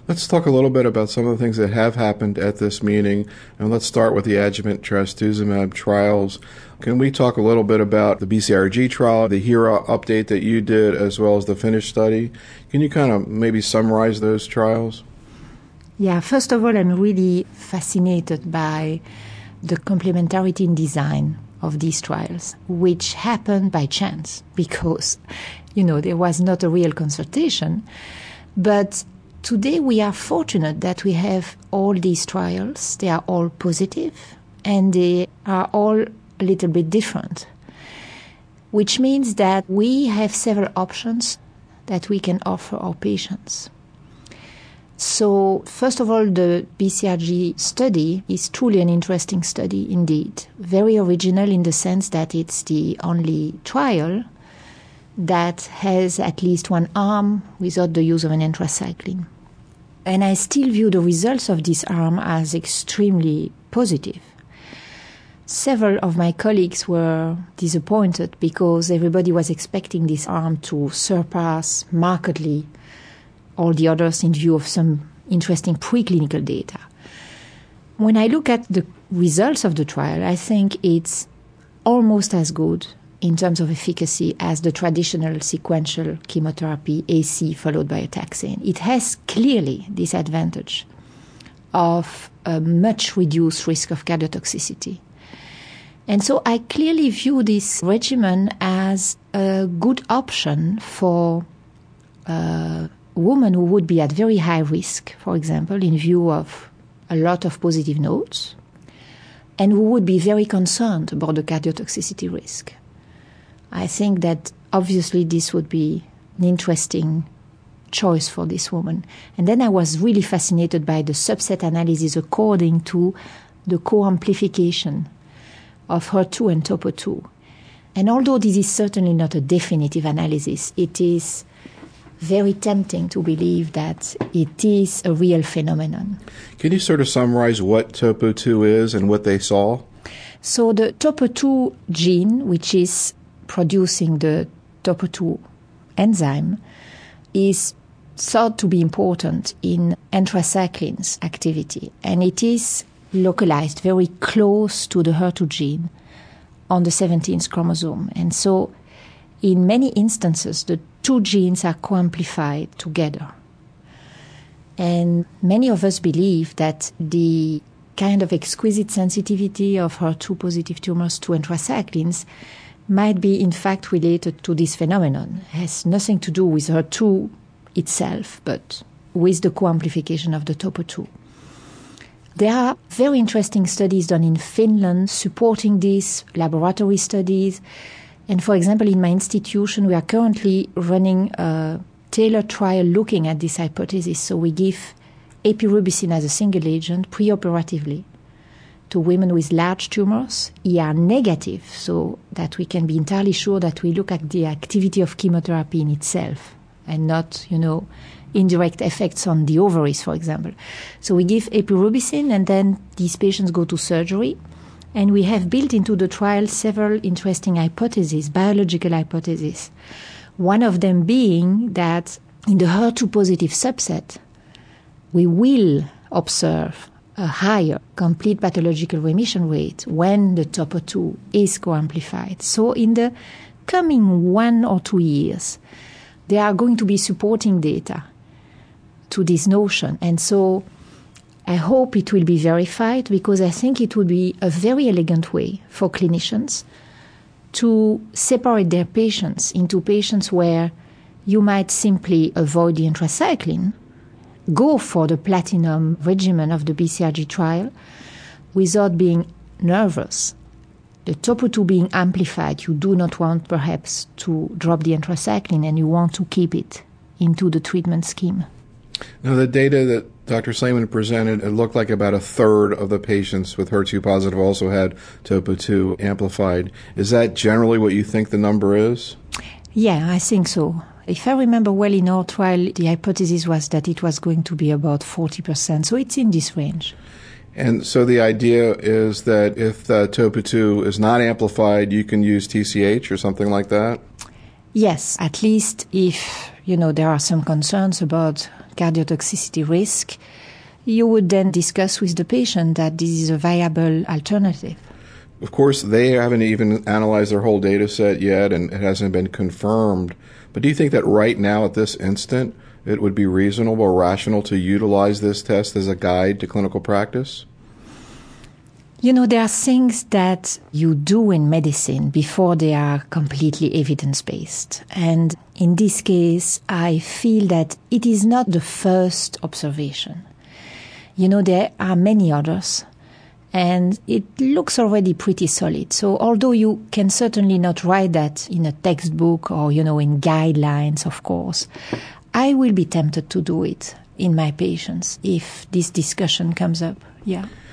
Let's talk a little bit about some of the things that have happened at this meeting, and let's start with the adjuvant trastuzumab trials. Can we talk a little bit about the BCRG trial, the HERA update that you did, as well as the FINISH study? Can you kind of maybe summarize those trials? Yeah, first of all, I'm really fascinated by the complementarity in design of these trials, which happened by chance because, there was not a real consultation. But today we are fortunate that we have all these trials. They are all positive and they are all a little bit different, which means that we have several options that we can offer our patients. So, first of all, the BCRG study is truly an interesting study indeed. Very original in the sense that it's the only trial that has at least one arm without the use of an anthracycline. And I still view the results of this arm as extremely positive. Several of my colleagues were disappointed because everybody was expecting this arm to surpass markedly all the others in view of some interesting preclinical data. When I look at the results of the trial, I think it's almost as good in terms of efficacy as the traditional sequential chemotherapy, AC followed by a taxane. It has clearly this advantage of a much reduced risk of cardiotoxicity. And so I clearly view this regimen as a good option for women who would be at very high risk, for example, in view of a lot of positive notes, and who would be very concerned about the cardiotoxicity risk. I think that obviously this would be an interesting choice for this woman. And then I was really fascinated by the subset analysis according to the co-amplification of HER2 and TOPO2. And although this is certainly not a definitive analysis, it is very tempting to believe that it is a real phenomenon. Can you sort of summarize what TOPO2 is and what they saw? So the TOPO2 gene, which is producing the TOPO2 enzyme, is thought to be important in anthracycline's activity. And it is localized very close to the HER2 gene on the 17th chromosome. And so in many instances, the two genes are co-amplified together. And many of us believe that the kind of exquisite sensitivity of HER2-positive tumors to anthracyclines might be in fact related to this phenomenon. It has nothing to do with HER2 itself, but with the co-amplification of the TOPO2. There are very interesting studies done in Finland supporting these laboratory studies. And for example, in my institution, we are currently running a tailored trial looking at this hypothesis. So we give epirubicin as a single agent preoperatively to women with large tumors, ER negative, so that we can be entirely sure that we look at the activity of chemotherapy in itself and not, indirect effects on the ovaries, for example. So we give epirubicin and then these patients go to surgery. And we have built into the trial several interesting hypotheses, biological hypotheses. One of them being that in the HER2-positive subset, we will observe a higher complete pathological remission rate when the TOPO2 is co-amplified. So in the coming 1 or 2 years, there are going to be supporting data to this notion. And so I hope it will be verified because I think it would be a very elegant way for clinicians to separate their patients into patients where you might simply avoid the anthracycline, go for the platinum regimen of the BCRG trial without being nervous. The TOPO2 being amplified, you do not want perhaps to drop the anthracycline and you want to keep it into the treatment scheme. Now, the data that Dr. Slayman presented, it looked like about a third of the patients with HER2 positive also had TOPO2 amplified. Is that generally what you think the number is? Yeah, I think so. If I remember well, in our trial, the hypothesis was that it was going to be about 40%. So it's in this range. And so the idea is that if the TOPO2 is not amplified, you can use TCH or something like that? Yes, at least if, there are some concerns about cardiotoxicity risk, you would then discuss with the patient that this is a viable alternative. Of course, they haven't even analyzed their whole data set yet, and it hasn't been confirmed. But do you think that right now, at this instant, it would be reasonable or rational to utilize this test as a guide to clinical practice? You know, there are things that you do in medicine before they are completely evidence-based. And in this case, I feel that it is not the first observation. You know, there are many others, and it looks already pretty solid. So although you can certainly not write that in a textbook or, you know, in guidelines, of course, I will be tempted to do it in my patients if this discussion comes up. Yeah.